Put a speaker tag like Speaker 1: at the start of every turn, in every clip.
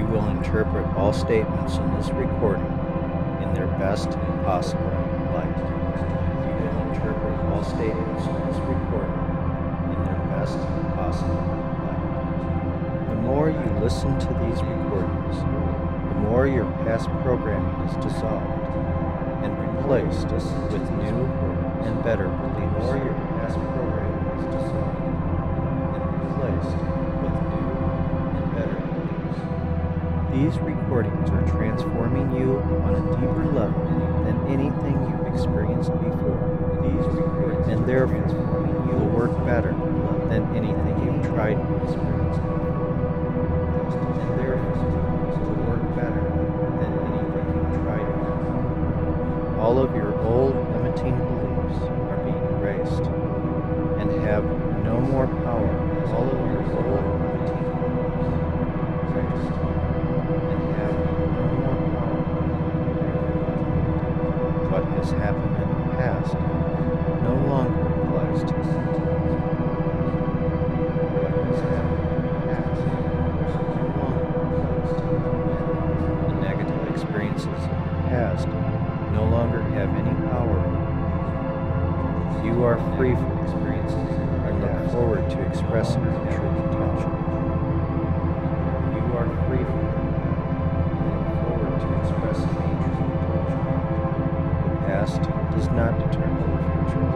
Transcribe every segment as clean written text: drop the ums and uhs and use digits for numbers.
Speaker 1: will interpret all statements in this recording in their best possible light. You will interpret all statements in this recording in their best possible light. The more you listen to these recordings, the more your past programming is dissolved and replaced with new and better beliefs. The more your past programming is dissolved and replaced with new and better beliefs. These recordings are transforming you on a deeper level than anything you've experienced before. These recordings and therefore you will work better than anything you've tried to experience before. And therefore you will work better than anything you've tried before. All of your old limiting beliefs are being erased and have no more power. All of your old limiting beliefs are being erased and have no more power. What has happened in the past no longer applies to you. What has happened in the past no longer applies to you. The negative experiences of the past no longer have any power. You are free from experiences and look forward to expressing your true potential. You are free from and look forward to expressing your true potential. The past does not determine the future.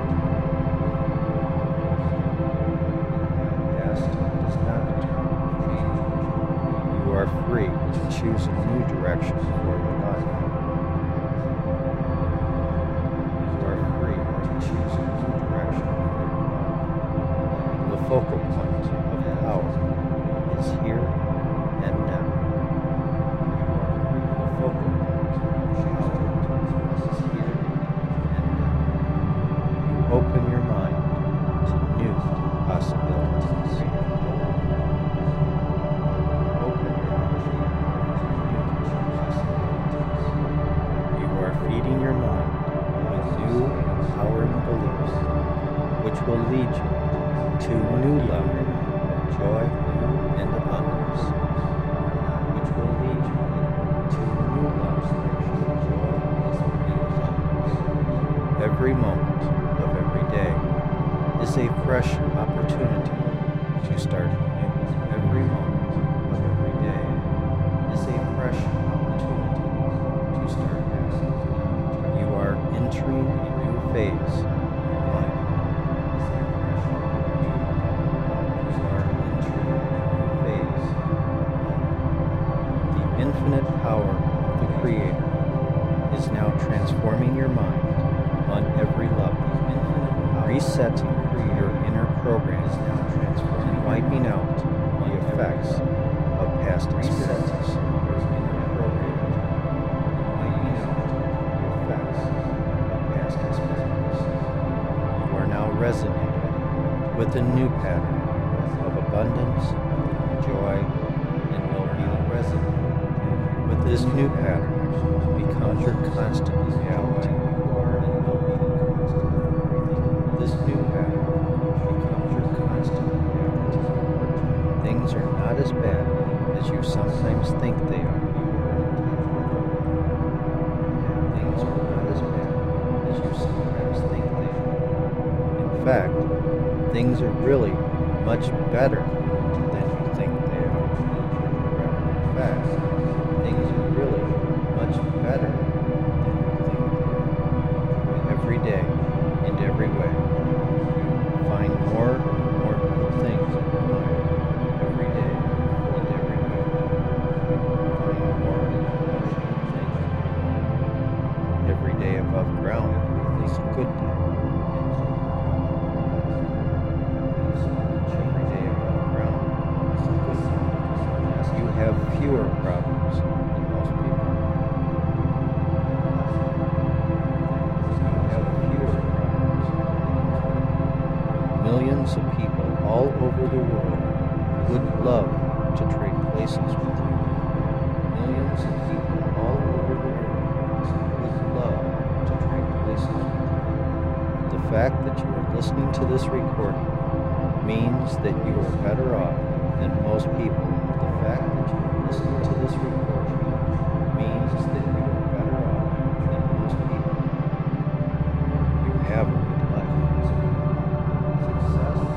Speaker 1: The past does not determine the future. You are free to choose a new direction for your life. The focal point of power is here and now. The focal point of power is here and now. You open your mind to new possibilities. Open your mind to new possibilities. You are feeding your mind with new empowering beliefs, which will lead you to a new level of joy and abundance, which will lead you to a new level of joy and abundance. Every moment of every day is a fresh opportunity to start new. Every moment of every day is a fresh opportunity to start new. You are entering a new phase. Infinite power of the Creator is now transforming your mind on every level. Resetting your inner program is now transforming and wiping out the effects of past experiences. You are now resonating with a new pattern of abundance, joy, and well-being. Resonating with this new pattern becomes your constant reality. This new pattern becomes your constant reality. Things are not as bad as you sometimes think they are. Things are not as bad as you sometimes think they are. In fact, things are really much better than you think they are. In fact, things are really much better than you think they are. Every day, in every way, you find more and more good things in your life. Every day, in every way, you find more and more good things. Every day above ground is a good day. Every day above ground is a good day. You have fewer problems than most people. You have fewer problems. Millions of people all over the world would love to trade places with you. Millions of people all over the world would love to trade places with you. The fact that you are listening to this recording means that you are better off than most people. The fact that you are Listening to this recording means that you are better off than most people. You have a good life. Success just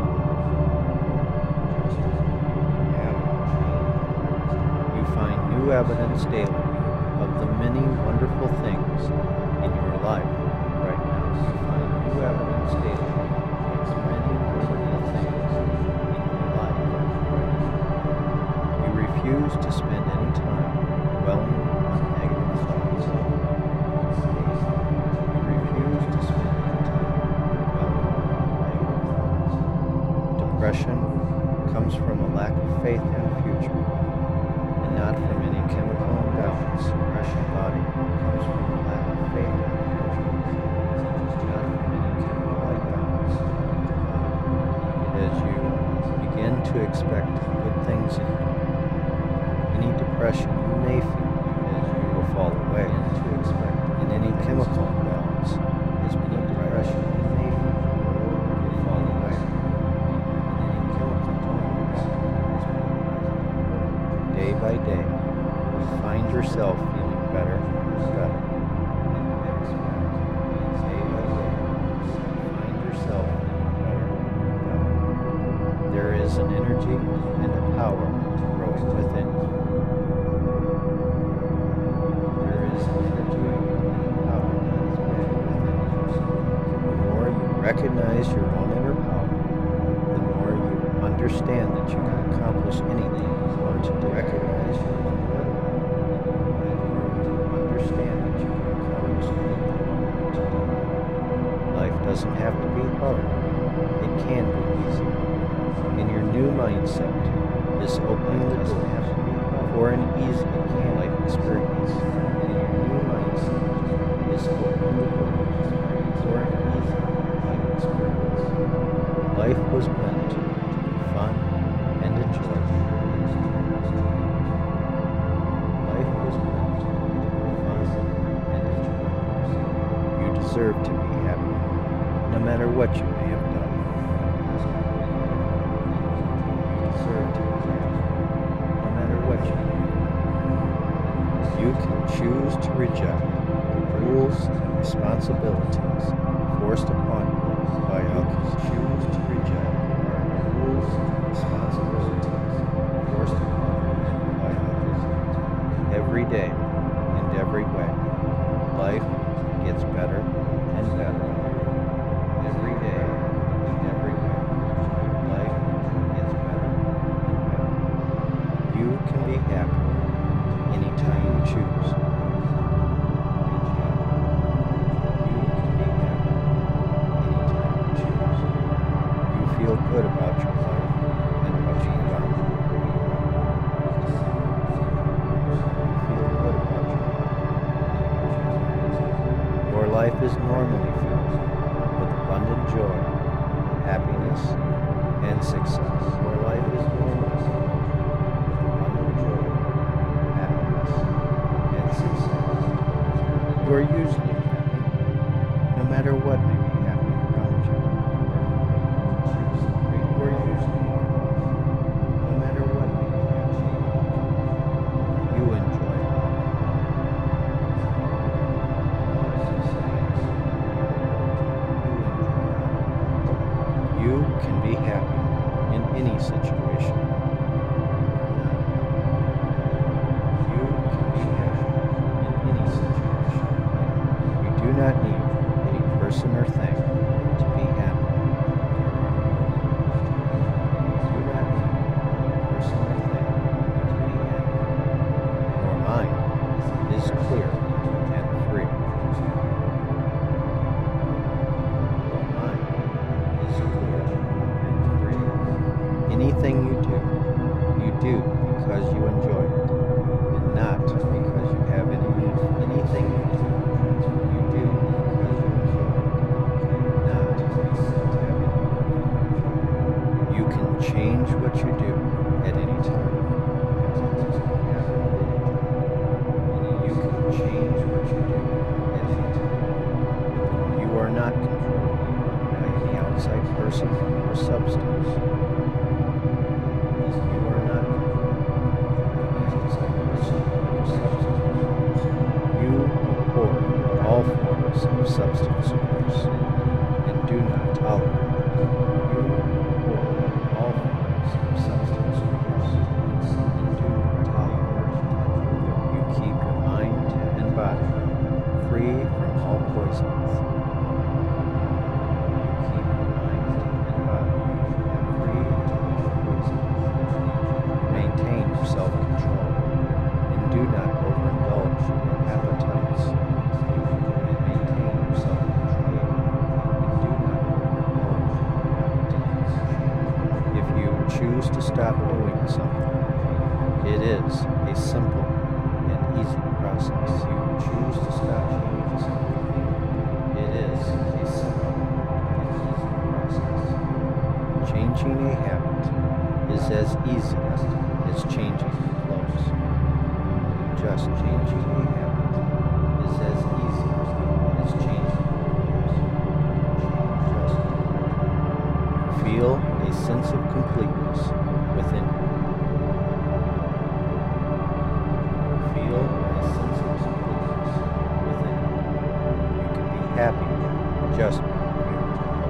Speaker 1: as you have you find new evidence daily of the many wonderful things in your life right now. You find new evidence daily of the many wonderful things in your life right now. You refuse to spend any time dwelling on negative thoughts. You refuse to spend any time dwelling on negative thoughts. Depression comes from a lack of faith in the future, and not from any chemical imbalance. Depression body comes from a lack of faith in the future, not from any chemical imbalance. As you begin to expect good things in your life, any depression you may feel as you will fall away to expect in any chemical imbalance is any depression you may feel will fall away in any chemical imbalance. Day by day, you find yourself feeling better and better. Day by day, you find yourself feeling better and better. There is an energy and a power growing within you. There is an energy and a power that is growing within you. The more you recognize your own inner power, the more you understand that you can accomplish anything you want to do. Recognize your own inner power, the more you understand that you can accomplish anything you want to do. Life doesn't have to be hard. It can be easy. In your new mindset, this opening the door for an easy life experience. In your new mindset, this opening the door for an easy life experience. Life was meant to be fun and enjoyable. Life was meant to be fun and enjoyable. You deserve to be happy, no matter what you may have done. You can choose to reject the rules and responsibilities forced upon you by others. Choose to reject the rules and responsibilities forced upon you by others. Every day and every way, life gets better and better. Every day and every way, life gets better and better. You can be happy anytime you choose. You can be happy anytime you choose. You feel good about your life and what you've done. You feel good about your life. Your life is normally filled with abundant joy, happiness, and success. Your life is normally filled with abundant joy, and success. You are usually happy, no matter what may be happening around you. You are usually happy, no matter what may be happening around you. You enjoy it. You can be happy in any situation. You do not need any person or thing to be happy. You do not need any person or thing to be happy. Your mind is clear and free. Your mind is clear and free. Anything you do because you enjoy it, and not because you have anything you do because you enjoy it, not because you have anything. You can change what you do at any time. You can change what you do at any time. You are not controlled by any outside person or substance. You are not controlled by It is a simple and easy process. You choose to stop changing something. It is a simple and easy process. Changing a habit is as easy as changing your clothes. Just changing a habit is as easy as changing your clothes. Just feel a sense of completeness within you. Feel a sense of completeness within you. You can be happy just being you.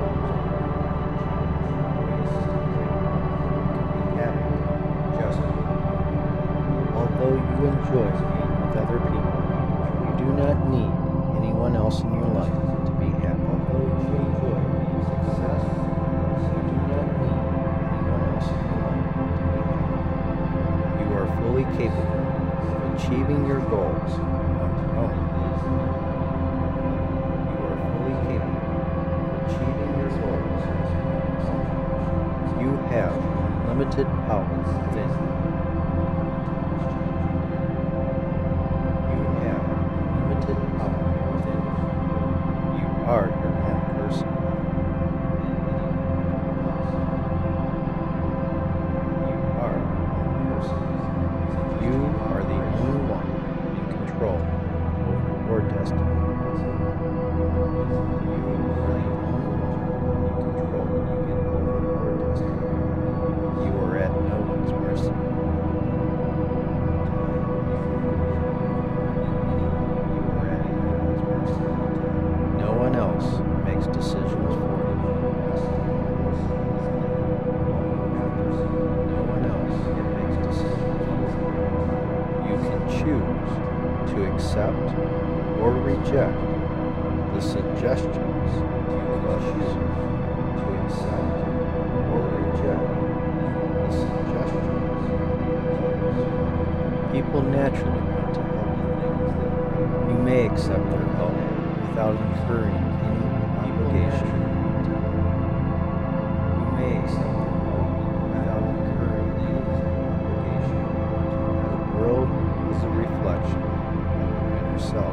Speaker 1: You can be happy just being you. Although you enjoy being with other people, you do not need anyone else in your life to be happy. Although you enjoy being successful, you do not need anyone else in your life to be happy. You are fully capable of achieving your goals on your own. You are fully capable of achieving your goals on your own. You have unlimited power within you. You have unlimited power within you. You are your own person. You are your own person. You are the only one in control over your destiny. You are the only one in control over your destiny. You are at no one's mercy. You are at no one's mercy. No one else makes decisions for you. No one else makes decisions for you. You can choose to accept or reject the suggestions. You can choose to accept or reject the suggestions. People naturally want to help you. You may accept their help without incurring any obligation. You may accept their help without incurring any obligation. The world is a reflection of yourself.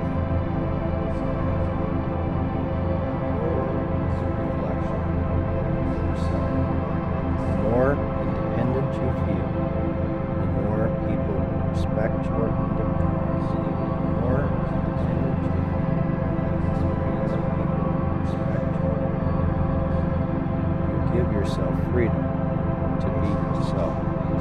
Speaker 1: The world is a reflection of yourself. The more independent you feel, the more people respect your independence. The more independent you feel, the more people respect your independence. You give yourself freedom to be yourself.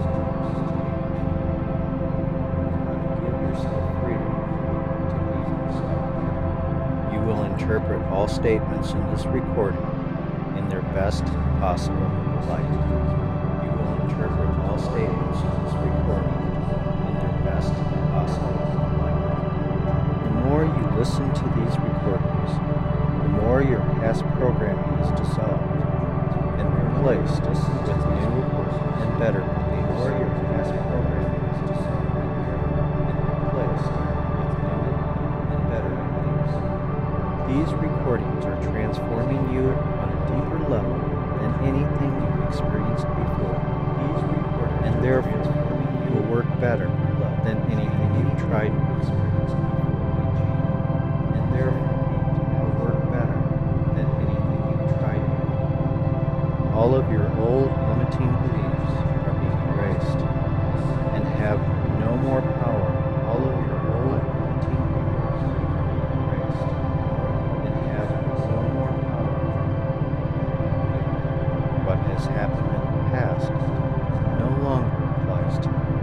Speaker 1: You give yourself freedom to be yourself. You will interpret all statements in this recording in their best possible light. You will interpret all statements in this recording in their best possible light. The more you listen to these recordings, the more your past programming is dissolved and replaced with new and better beliefs. The more your past programming is dissolved and replaced with new and better beliefs. These recordings are transforming you on a deeper level than anything you've experienced before. And therefore, you will work better than anything you've tried to experience before. And therefore, you will work better than anything you've tried before. All of your old limiting beliefs are being erased and have no more power. All of your old limiting beliefs are being erased and have no more power. What has happened in the past no longer applies to you.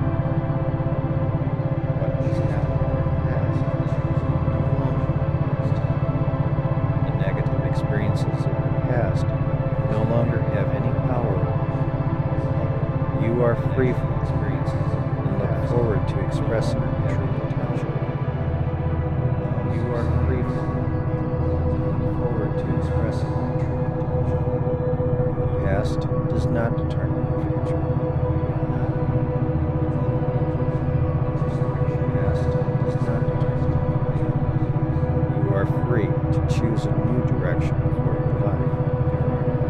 Speaker 1: What has happened in the past no longer applies to you. The negative experiences of the past no longer have any power over you. You are free from experiences and look forward to expressing your true potential. You are free from and look forward to expressing your true potential. The past does not determine the future. The past does not determine the future. You are free to choose a new direction for your life.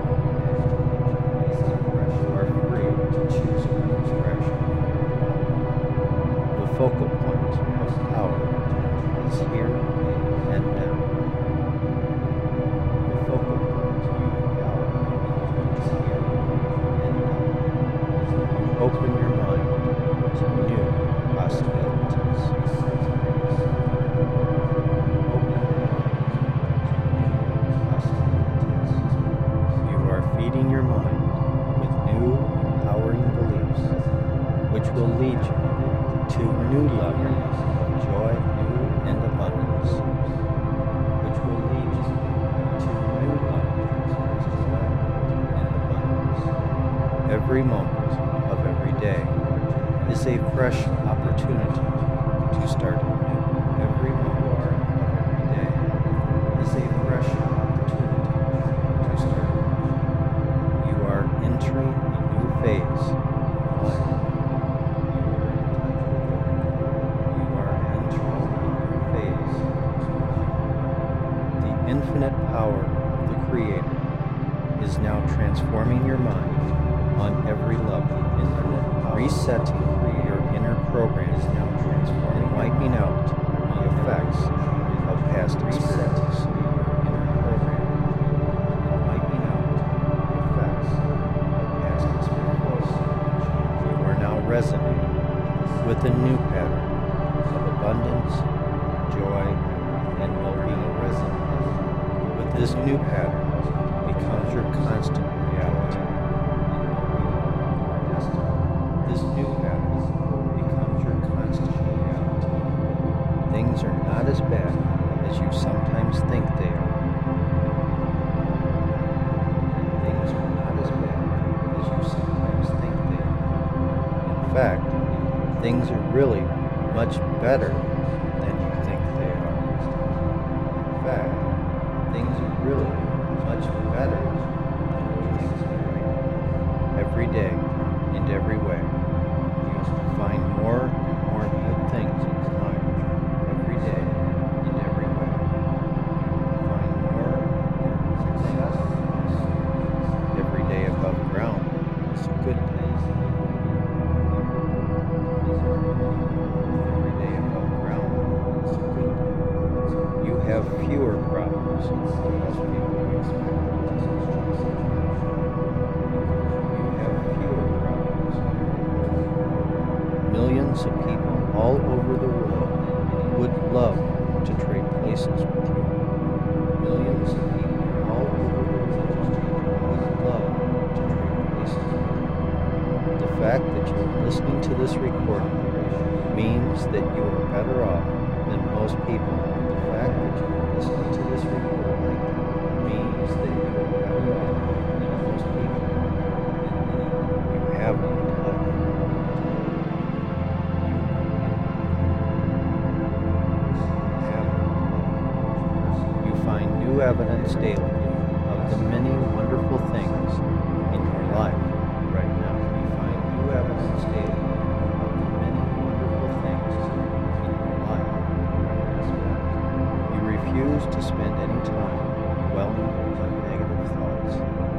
Speaker 1: You are free to choose a new direction for your life. focal point of power is here and now. The focal point of power is here and now. Open your mind to new possibilities. Open your mind to new possibilities. You are feeding your mind with new empowering beliefs, which will lead you to new levels of joy and abundance, which will lead you to new levels of joy and abundance. Every moment of every day is a fresh opportunity to start anew. Every moment of every day is a fresh opportunity to start anew. You are entering a new phase of life. Infinite power of the Creator is now transforming your mind on every level. Infinite power. Resetting your inner program is now transforming, wiping out the effects of past experiences. Inner program, wiping out the effects of past experiences. You are now resonating with a new pattern of abundance, joy, and well-being. This new pattern becomes your constant reality. This new pattern becomes your constant reality. Things are not as bad as you sometimes think they are. Things are not as bad as you sometimes think they are. In fact, things are really much better than you think they are. In fact, things are really much better than you think they are. Every day and every way, you find more and more good things in your life. Every day and every way, you find more and more good things. Every day above ground is a good day. Every day above ground is a good day. You have fewer problems than most people expect. You have fewer problems. Millions of people all over the world would love to trade places with you. Millions of people all over the world would love to trade places with you. The fact that you're listening to this recording means that you are better off than most people. The fact that you're listening to this recording means that you are better off than most people. You have no life. You find new evidence daily of the many wonderful things in your life right now. You find new evidence daily of the many wonderful things in your life right now. You refuse to spend any time dwelling on negative thoughts.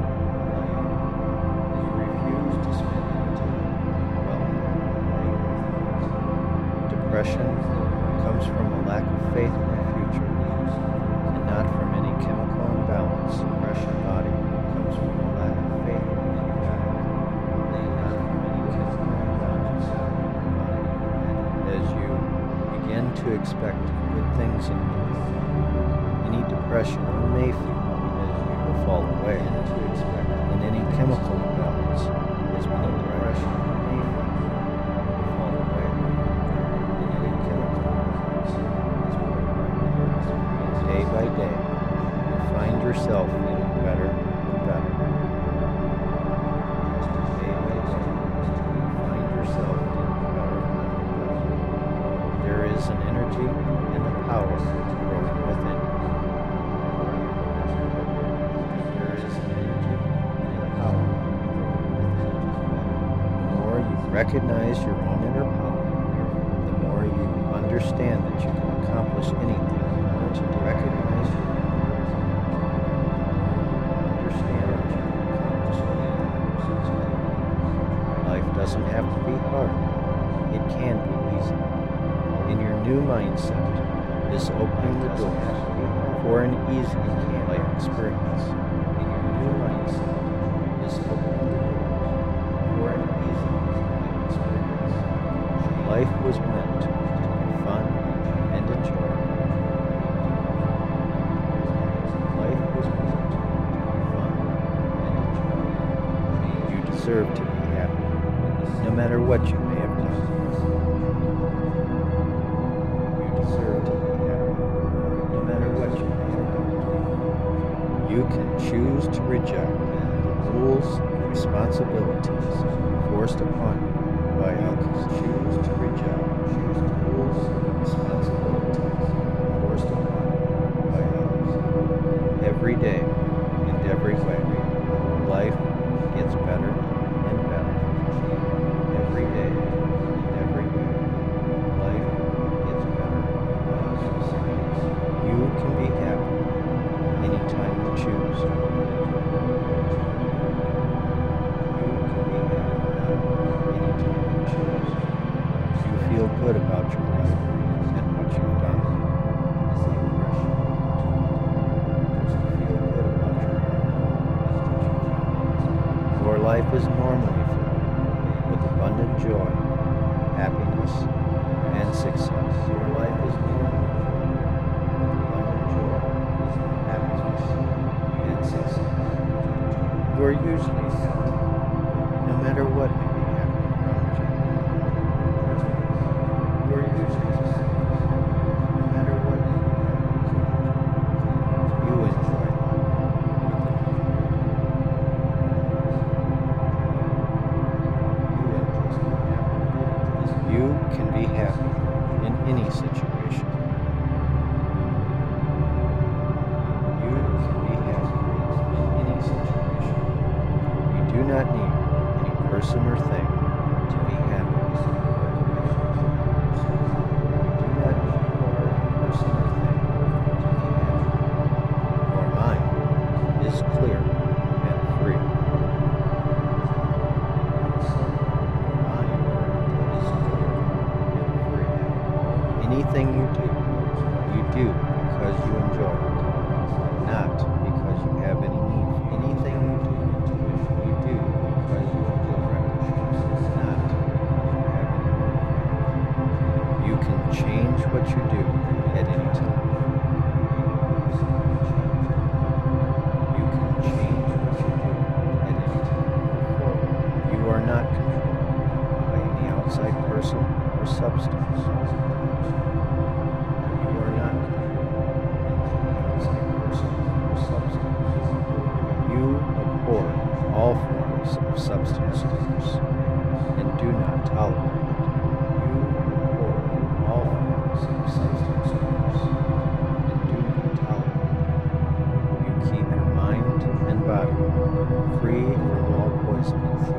Speaker 1: You refuse to spend any time dwelling on negative thoughts. Depression comes from a lack of faith in the future, and not from any chemical imbalance. Depression body comes from a lack of faith in the future, and not from any chemical imbalance. As you begin to expect good things in your life, any depression you may feel as you will fall away to expect in any chemical imbalance is when depression you may feel will fall away in any chemical imbalance is when day by day you find yourself feeling better and better. Day by day you find yourself feeling better and better. There is an energy and a power growing within you. There is an energy and a power growing within you. The more you recognize your own inner power, the more you understand that you can accomplish anything. The more you recognize your own inner power, understand that you can accomplish anything. Life doesn't have to be hard. It can be easy. new mindset is opening the doors for an easy life experience. And your new mindset is opening the doors for an easy life experience. Life was meant to be fun and enjoyable. Life was meant to be fun and enjoyable. You deserve to be happy, no matter what you may have done. You deserve to be happy, no matter what you may have done. You can choose to reject the rules and responsibilities forced upon you by others. Choose to reject the rules and responsibilities forced upon you by others. Every day and every way, life gets better and better. Every day and every way, life gets better and better. You can be happy anytime you choose. You can be happy anytime you choose. You feel good about your life and what you've done. You feel good about your life and what you've done. Your life is normally filled with abundant joy, happiness, and success. Your life is normally filled with abundant joy, happiness, and success. You are usually happy, no matter what may be happening around you. You are usually happy, no matter what may be happening around you. You enjoy life. You can be happy in any situation. You can be happy in any situation. You do not need any person or thing to be happy. You do not need any person or thing to be happy. Your mind is clear and free. Anything you do because you enjoy it, not because you have any need. Anything you do because you enjoy it, not because you have any need. You can change what you do at any time. You can change what you do at any time. You are not controlled by any outside person or substance. All forms of substance abuse and do not tolerate it. You abhor all forms of substance abuse and do not tolerate it. You keep your mind and body free from all poisons.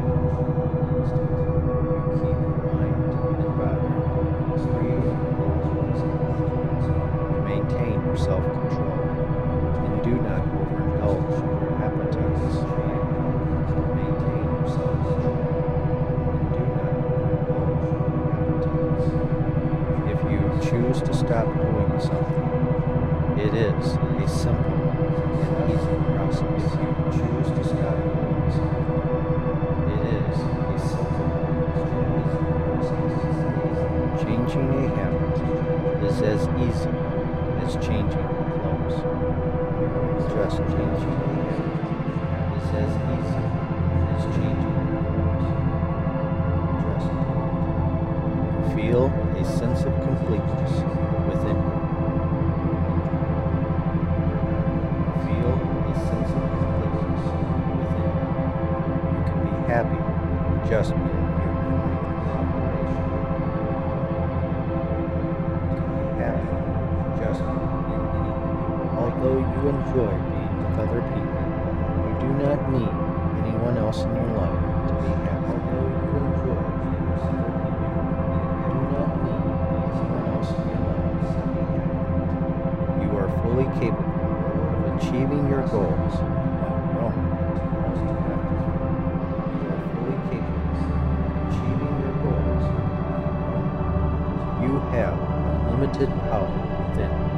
Speaker 1: You keep your mind and body free from all poisons. Maintain your self-control and do not overindulge your appetites. Maintain your self-control and do not overindulge your appetites. If you choose to stop doing something, it is a simple and easy process. If you choose to stop doing something, it is a simple and easy process. Changing a habit is as easy as changing clothes. Just changing a habit is as easy as changing clothes. Just feel a sense of completeness within you. Feel a sense of completeness within you. You can be happy just being here. Just although you enjoy being with other people, you do not need anyone else in your life to be happy. Although you enjoy being with other people, you do not need anyone else in your life to be happy. You are fully capable of achieving your goals on your own. You are fully capable of achieving your goals on your own. You have unlimited power within.